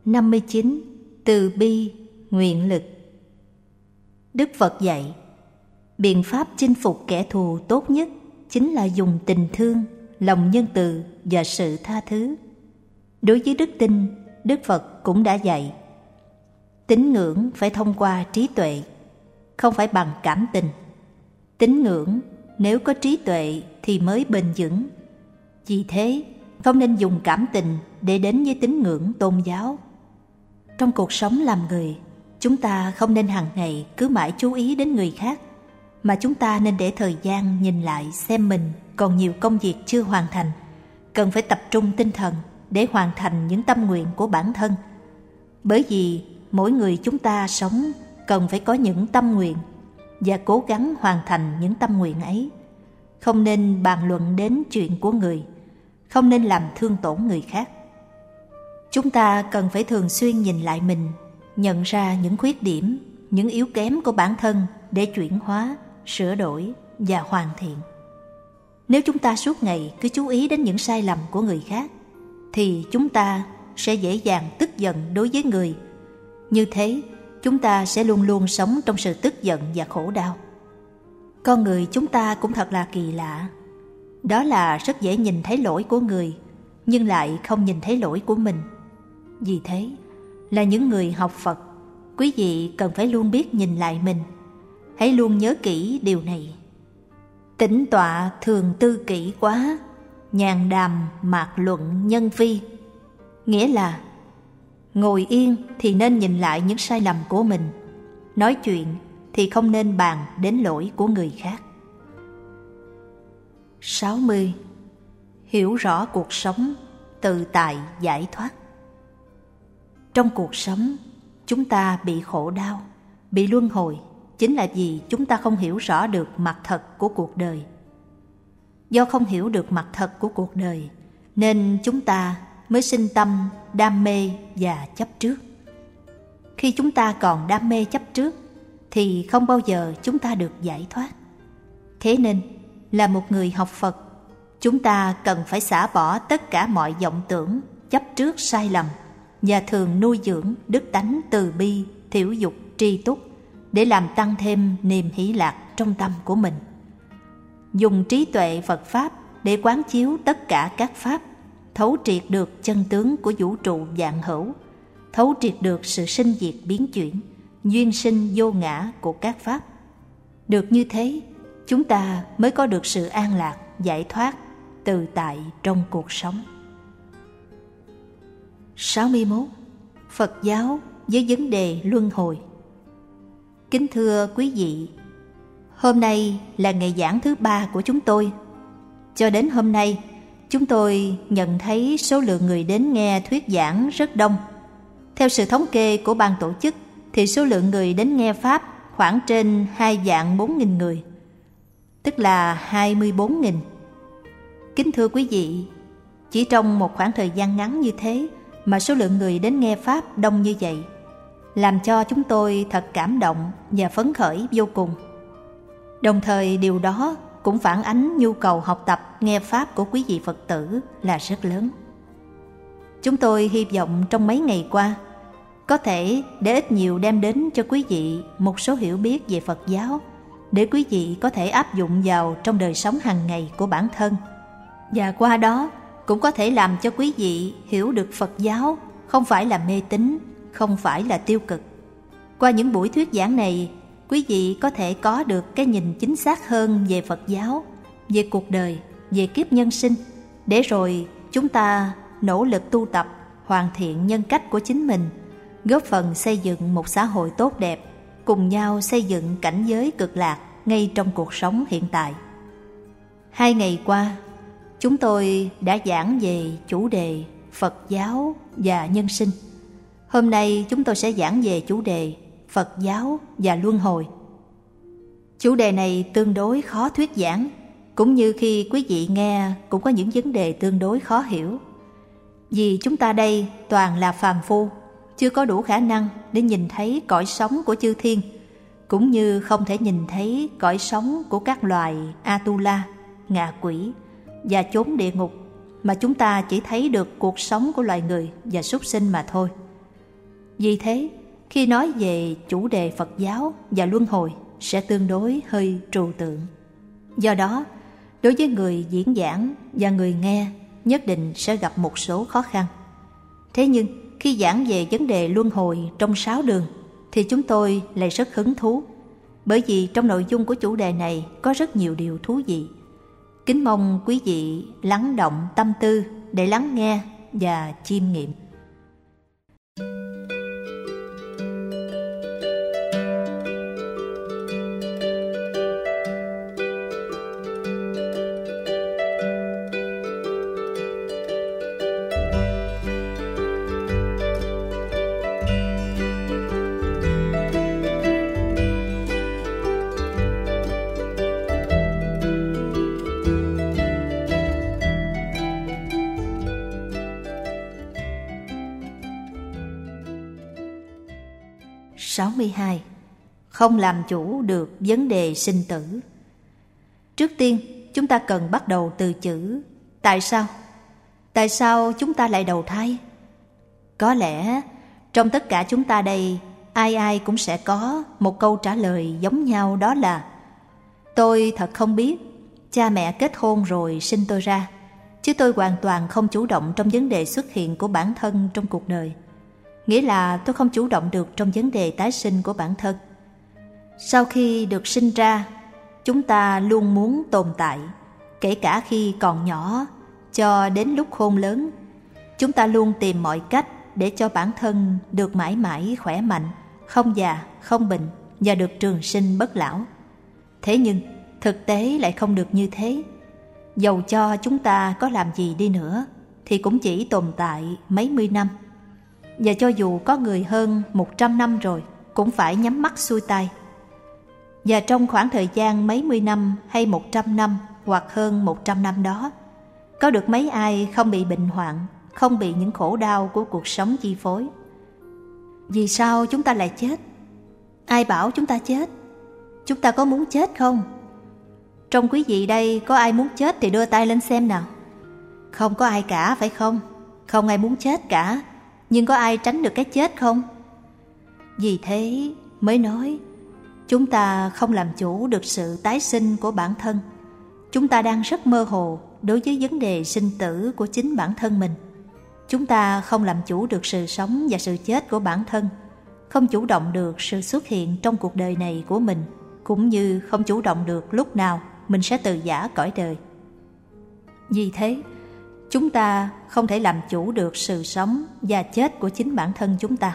59. Từ bi, nguyện lực. Đức Phật dạy, biện pháp chinh phục kẻ thù tốt nhất chính là dùng tình thương, lòng nhân từ và sự tha thứ. Đối với đức tin, Đức Phật cũng đã dạy, tín ngưỡng phải thông qua trí tuệ, không phải bằng cảm tình. Tín ngưỡng nếu có trí tuệ thì mới bền vững. Vì thế, không nên dùng cảm tình để đến với tín ngưỡng tôn giáo. Trong cuộc sống làm người, chúng ta không nên hàng ngày cứ mãi chú ý đến người khác, mà chúng ta nên để thời gian nhìn lại xem mình còn nhiều công việc chưa hoàn thành, cần phải tập trung tinh thần để hoàn thành những tâm nguyện của bản thân. Bởi vì mỗi người chúng ta sống cần phải có những tâm nguyện và cố gắng hoàn thành những tâm nguyện ấy. Không nên bàn luận đến chuyện của người, không nên làm thương tổn người khác. Chúng ta cần phải thường xuyên nhìn lại mình, nhận ra những khuyết điểm, những yếu kém của bản thân để chuyển hóa, sửa đổi và hoàn thiện. Nếu chúng ta suốt ngày cứ chú ý đến những sai lầm của người khác, thì chúng ta sẽ dễ dàng tức giận đối với người. Như thế, chúng ta sẽ luôn luôn sống trong sự tức giận và khổ đau. Con người chúng ta cũng thật là kỳ lạ. Đó là rất dễ nhìn thấy lỗi của người, nhưng lại không nhìn thấy lỗi của mình. Vì thế, là những người học Phật, quý vị cần phải luôn biết nhìn lại mình. Hãy luôn nhớ kỹ điều này. Tĩnh tọa thường tư kỹ quá, nhàn đàm mạc luận nhân vi. Nghĩa là ngồi yên thì nên nhìn lại những sai lầm của mình, nói chuyện thì không nên bàn đến lỗi của người khác. 60. Hiểu rõ cuộc sống, tự tại giải thoát. Trong cuộc sống, chúng ta bị khổ đau, bị luân hồi chính là vì chúng ta không hiểu rõ được mặt thật của cuộc đời. Do không hiểu được mặt thật của cuộc đời, nên chúng ta mới sinh tâm đam mê và chấp trước. Khi chúng ta còn đam mê chấp trước, thì không bao giờ chúng ta được giải thoát. Thế nên, là một người học Phật, chúng ta cần phải xả bỏ tất cả mọi vọng tưởng, chấp trước sai lầm và thường nuôi dưỡng đức tánh từ bi, thiểu dục, tri túc để làm tăng thêm niềm hỷ lạc trong tâm của mình. Dùng trí tuệ Phật Pháp để quán chiếu tất cả các Pháp, thấu triệt được chân tướng của vũ trụ vạn hữu, thấu triệt được sự sinh diệt biến chuyển, duyên sinh vô ngã của các Pháp. Được như thế, chúng ta mới có được sự an lạc, giải thoát, tự tại trong cuộc sống. 61. Phật giáo với vấn đề luân hồi. Kính thưa quý vị, hôm nay là ngày giảng thứ 3 của chúng tôi. Cho đến hôm nay, chúng tôi nhận thấy số lượng người đến nghe thuyết giảng rất đông. Theo sự thống kê của ban tổ chức, thì số lượng người đến nghe Pháp khoảng trên 2.400.000 người, tức là 24.000. Kính thưa quý vị, chỉ trong một khoảng thời gian ngắn như thế mà số lượng người đến nghe Pháp đông như vậy, làm cho chúng tôi thật cảm động và phấn khởi vô cùng. Đồng thời điều đó cũng phản ánh nhu cầu học tập nghe Pháp của quý vị Phật tử là rất lớn. Chúng tôi hy vọng trong mấy ngày qua, có thể để ít nhiều đem đến cho quý vị một số hiểu biết về Phật giáo, để quý vị có thể áp dụng vào trong đời sống hàng ngày của bản thân. Và qua đó cũng có thể làm cho quý vị hiểu được Phật giáo không phải là mê tín, không phải là tiêu cực. Qua những buổi thuyết giảng này, quý vị có thể có được cái nhìn chính xác hơn về Phật giáo, về cuộc đời, về kiếp nhân sinh, để rồi chúng ta nỗ lực tu tập, hoàn thiện nhân cách của chính mình, góp phần xây dựng một xã hội tốt đẹp, cùng nhau xây dựng cảnh giới cực lạc ngay trong cuộc sống hiện tại. 2 ngày qua, chúng tôi đã giảng về chủ đề Phật giáo và nhân sinh. Hôm nay chúng tôi sẽ giảng về chủ đề Phật giáo và luân hồi. Chủ đề này tương đối khó thuyết giảng, cũng như khi quý vị nghe cũng có những vấn đề tương đối khó hiểu. Vì chúng ta đây toàn là phàm phu, chưa có đủ khả năng để nhìn thấy cõi sống của chư thiên, cũng như không thể nhìn thấy cõi sống của các loài Atula, ngạ quỷ và chốn địa ngục, mà chúng ta chỉ thấy được cuộc sống của loài người và súc sinh mà thôi. Vì thế, khi nói về chủ đề Phật giáo và luân hồi sẽ tương đối hơi trừu tượng. Do đó, đối với người diễn giảng và người nghe nhất định sẽ gặp một số khó khăn. Thế nhưng, khi giảng về vấn đề luân hồi trong 6 đường thì chúng tôi lại rất hứng thú, bởi vì trong nội dung của chủ đề này có rất nhiều điều thú vị. Kính mong quý vị lắng động tâm tư để lắng nghe và chiêm nghiệm. Không làm chủ được vấn đề sinh tử. Trước tiên, chúng ta cần bắt đầu từ chữ tại sao. Tại sao chúng ta lại đầu thai? Có lẽ trong tất cả chúng ta đây, ai ai cũng sẽ có một câu trả lời giống nhau, đó là: tôi thật không biết, cha mẹ kết hôn rồi sinh tôi ra, chứ tôi hoàn toàn không chủ động trong vấn đề xuất hiện của bản thân trong cuộc đời. Nghĩa là tôi không chủ động được trong vấn đề tái sinh của bản thân. Sau khi được sinh ra, chúng ta luôn muốn tồn tại, kể cả khi còn nhỏ cho đến lúc khôn lớn. Chúng ta luôn tìm mọi cách để cho bản thân được mãi mãi khỏe mạnh, không già, không bệnh và được trường sinh bất lão. Thế nhưng thực tế lại không được như thế. Dầu cho chúng ta có làm gì đi nữa thì cũng chỉ tồn tại mấy mươi năm. Và cho dù có người hơn 100 năm rồi cũng phải nhắm mắt xuôi tay. Và trong khoảng thời gian mấy mươi năm hay 100 năm hoặc hơn 100 năm đó, có được mấy ai không bị bệnh hoạn, không bị những khổ đau của cuộc sống chi phối? Vì sao chúng ta lại chết? Ai bảo chúng ta chết? Chúng ta có muốn chết không? Trong quý vị đây có ai muốn chết thì đưa tay lên xem nào. Không có ai cả, phải không? Không ai muốn chết cả. Nhưng có ai tránh được cái chết không? Vì thế mới nói chúng ta không làm chủ được sự tái sinh của bản thân. Chúng ta đang rất mơ hồ đối với vấn đề sinh tử của chính bản thân mình. Chúng ta không làm chủ được sự sống và sự chết của bản thân, không chủ động được sự xuất hiện trong cuộc đời này của mình, cũng như không chủ động được lúc nào mình sẽ từ giã cõi đời. Vì thế, chúng ta không thể làm chủ được sự sống và chết của chính bản thân chúng ta.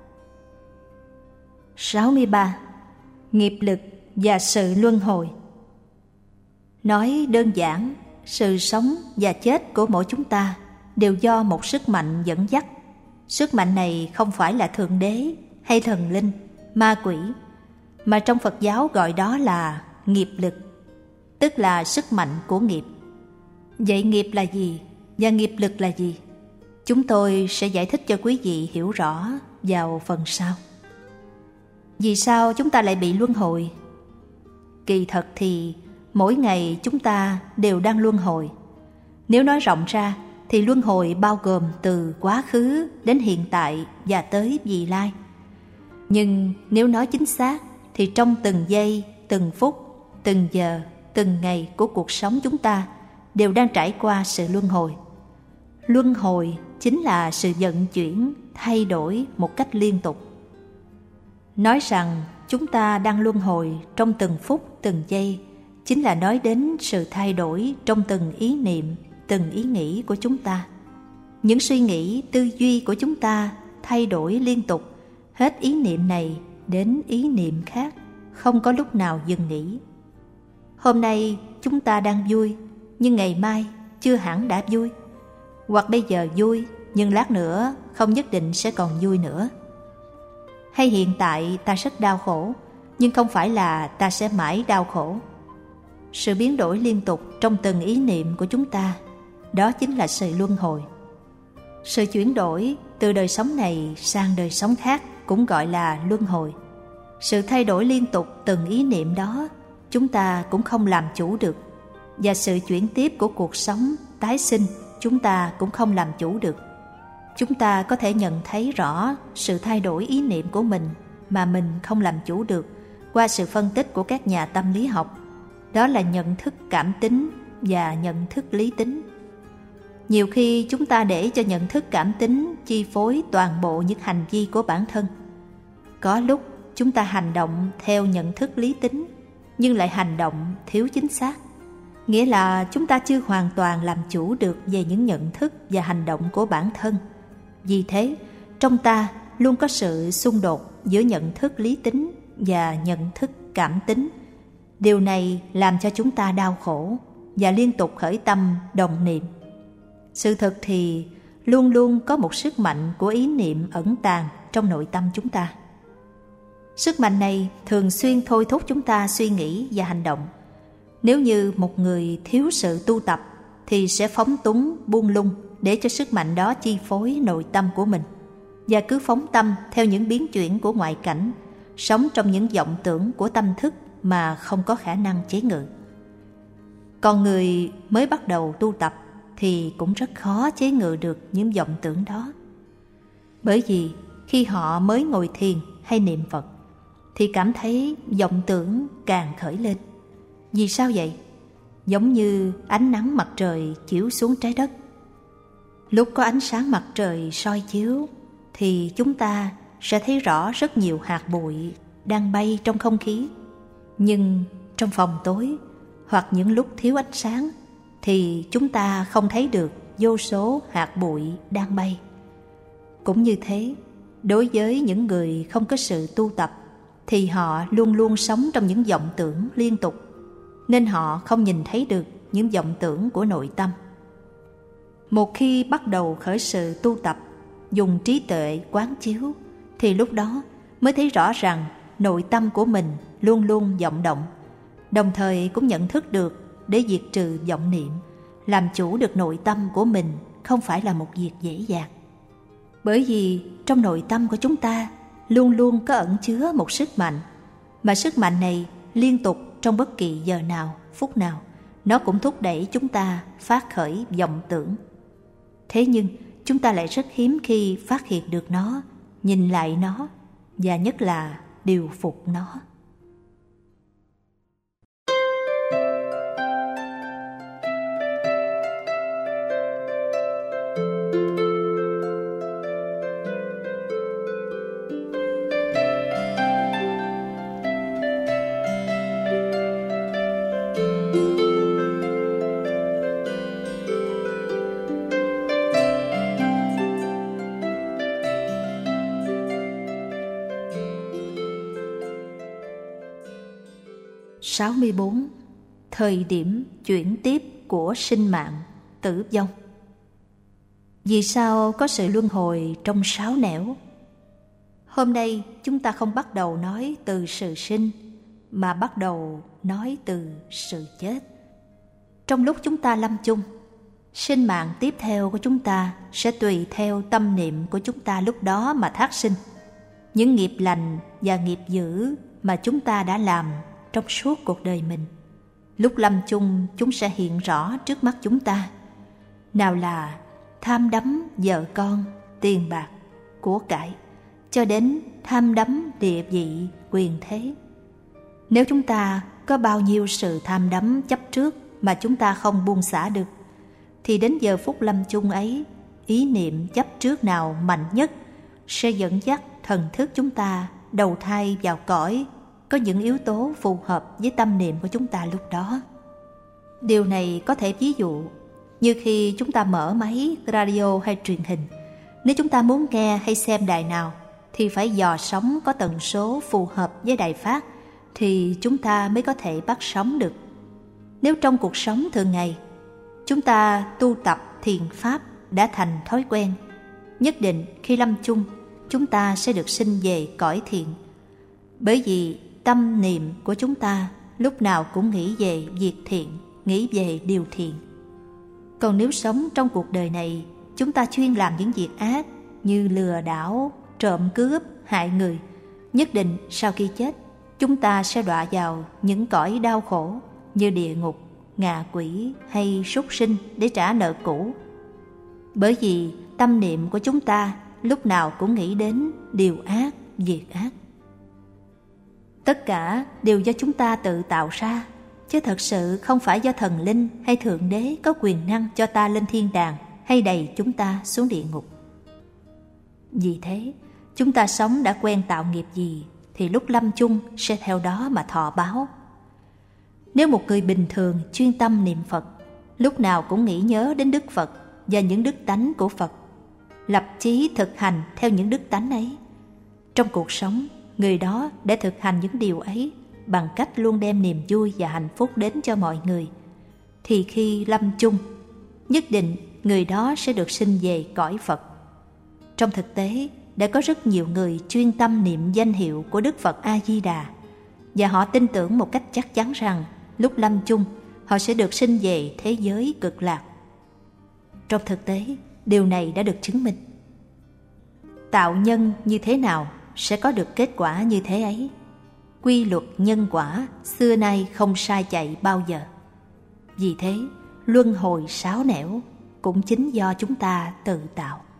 63. Nghiệp lực và sự luân hồi. Nói đơn giản, sự sống và chết của mỗi chúng ta đều do một sức mạnh dẫn dắt. Sức mạnh này không phải là Thượng Đế hay thần linh, ma quỷ, mà trong Phật giáo gọi đó là nghiệp lực, tức là sức mạnh của nghiệp. Vậy nghiệp là gì và nghiệp lực là gì? Chúng tôi sẽ giải thích cho quý vị hiểu rõ vào phần sau. Vì sao chúng ta lại bị luân hồi? Kỳ thật thì mỗi ngày chúng ta đều đang luân hồi. Nếu nói rộng ra thì luân hồi bao gồm từ quá khứ đến hiện tại và tới vị lai. Nhưng nếu nói chính xác thì trong từng giây, từng phút, từng giờ, từng ngày của cuộc sống chúng ta đều đang trải qua sự luân hồi. Luân hồi chính là sự vận chuyển, thay đổi một cách liên tục. Nói rằng chúng ta đang luân hồi trong từng phút, từng giây chính là nói đến sự thay đổi trong từng ý niệm, từng ý nghĩ của chúng ta. Những suy nghĩ, tư duy của chúng ta thay đổi liên tục, hết ý niệm này đến ý niệm khác, không có lúc nào dừng nghỉ. Hôm nay chúng ta đang vui, nhưng ngày mai chưa hẳn đã vui. Hoặc bây giờ vui, nhưng lát nữa không nhất định sẽ còn vui nữa. Hay hiện tại ta rất đau khổ, nhưng không phải là ta sẽ mãi đau khổ. Sự biến đổi liên tục trong từng ý niệm của chúng ta, đó chính là sự luân hồi. Sự chuyển đổi từ đời sống này sang đời sống khác cũng gọi là luân hồi. Sự thay đổi liên tục từng ý niệm đó, chúng ta cũng không làm chủ được. Và sự chuyển tiếp của cuộc sống, tái sinh, chúng ta cũng không làm chủ được. chúng ta có thể nhận thấy rõ sự thay đổi ý niệm của mình mà mình không làm chủ được qua sự phân tích của các nhà tâm lý học. Đó là nhận thức cảm tính và nhận thức lý tính. Nhiều khi chúng ta để cho nhận thức cảm tính chi phối toàn bộ những hành vi của bản thân. Có lúc chúng ta hành động theo nhận thức lý tính nhưng lại hành động thiếu chính xác. Nghĩa là chúng ta chưa hoàn toàn làm chủ được về những nhận thức và hành động của bản thân. Vì thế, trong ta luôn có sự xung đột giữa nhận thức lý tính và nhận thức cảm tính. Điều này làm cho chúng ta đau khổ và liên tục khởi tâm đồng niệm. Sự thật thì luôn luôn có một sức mạnh của ý niệm ẩn tàng trong nội tâm chúng ta. Sức mạnh này thường xuyên thôi thúc chúng ta suy nghĩ và hành động. Nếu như một người thiếu sự tu tập thì sẽ phóng túng buông lung để cho sức mạnh đó chi phối nội tâm của mình, và cứ phóng tâm theo những biến chuyển của ngoại cảnh, sống trong những vọng tưởng của tâm thức mà không có khả năng chế ngự. Còn người mới bắt đầu tu tập thì cũng rất khó chế ngự được những vọng tưởng đó. Bởi vì khi họ mới ngồi thiền hay niệm Phật thì cảm thấy vọng tưởng càng khởi lên. Vì sao vậy? Giống như ánh nắng mặt trời chiếu xuống trái đất. Lúc có ánh sáng mặt trời soi chiếu thì chúng ta sẽ thấy rõ rất nhiều hạt bụi đang bay trong không khí. Nhưng trong phòng tối hoặc những lúc thiếu ánh sáng thì chúng ta không thấy được vô số hạt bụi đang bay. Cũng như thế, đối với những người không có sự tu tập thì họ luôn luôn sống trong những vọng tưởng liên tục, nên họ không nhìn thấy được những vọng tưởng của nội tâm. Một khi bắt đầu khởi sự tu tập, dùng trí tuệ quán chiếu, thì lúc đó mới thấy rõ rằng nội tâm của mình luôn luôn vọng động, đồng thời cũng nhận thức được để diệt trừ vọng niệm. Làm chủ được nội tâm của mình không phải là một việc dễ dàng. Bởi vì trong nội tâm của chúng ta luôn luôn có ẩn chứa một sức mạnh, mà sức mạnh này liên tục trong bất kỳ giờ nào, phút nào, nó cũng thúc đẩy chúng ta phát khởi vọng tưởng. Thế nhưng chúng ta lại rất hiếm khi phát hiện được nó, nhìn lại nó, và nhất là điều phục nó. Sáu 64. Thời điểm chuyển tiếp của sinh mạng, tử vong. Vì sao có sự luân hồi trong 6 nẻo? Hôm nay chúng ta không bắt đầu nói từ sự sinh, mà bắt đầu nói từ sự chết. Trong lúc chúng ta lâm chung, sinh mạng tiếp theo của chúng ta sẽ tùy theo tâm niệm của chúng ta lúc đó mà thác sinh. Những nghiệp lành và nghiệp dữ mà chúng ta đã làm trong suốt cuộc đời mình, lúc lâm chung chúng sẽ hiện rõ trước mắt chúng ta. Nào là tham đắm vợ con, tiền bạc, của cải, cho đến tham đắm địa vị, quyền thế. Nếu chúng ta có bao nhiêu sự tham đắm chấp trước mà chúng ta không buông xả được, thì đến giờ phút lâm chung ấy, ý niệm chấp trước nào mạnh nhất sẽ dẫn dắt thần thức chúng ta đầu thai vào cõi có những yếu tố phù hợp với tâm niệm của chúng ta lúc đó. Điều này có thể ví dụ như khi chúng ta mở máy radio hay truyền hình. Nếu chúng ta muốn nghe hay xem đài nào thì phải dò sóng có tần số phù hợp với đài phát thì chúng ta mới có thể bắt sóng được. Nếu trong cuộc sống thường ngày chúng ta tu tập thiền pháp đã thành thói quen, nhất định khi lâm chung chúng ta sẽ được sinh về cõi thiện. Bởi vì tâm niệm của chúng ta lúc nào cũng nghĩ về việc thiện, nghĩ về điều thiện. Còn nếu sống trong cuộc đời này, chúng ta chuyên làm những việc ác như lừa đảo, trộm cướp, hại người, nhất định sau khi chết, chúng ta sẽ đọa vào những cõi đau khổ như địa ngục, ngạ quỷ hay súc sinh để trả nợ cũ. Bởi vì tâm niệm của chúng ta lúc nào cũng nghĩ đến điều ác, việc ác. Tất cả đều do chúng ta tự tạo ra, chứ thật sự không phải do thần linh hay thượng đế có quyền năng cho ta lên thiên đàng hay đày chúng ta xuống địa ngục. Vì thế, chúng ta sống đã quen tạo nghiệp gì thì lúc lâm chung sẽ theo đó mà thọ báo. Nếu một người bình thường chuyên tâm niệm Phật, lúc nào cũng nghĩ nhớ đến Đức Phật và những đức tánh của Phật, lập chí thực hành theo những đức tánh ấy, trong cuộc sống, người đó để thực hành những điều ấy bằng cách luôn đem niềm vui và hạnh phúc đến cho mọi người, thì khi lâm chung, nhất định người đó sẽ được sinh về cõi Phật. Trong thực tế, đã có rất nhiều người chuyên tâm niệm danh hiệu của Đức Phật A-di-đà, và họ tin tưởng một cách chắc chắn rằng lúc lâm chung họ sẽ được sinh về thế giới cực lạc. Trong thực tế, điều này đã được chứng minh. Tạo nhân như thế nào sẽ có được kết quả như thế ấy. Quy luật nhân quả xưa nay không sai chạy bao giờ. Vì thế, luân hồi sáu nẻo cũng chính do chúng ta tự tạo.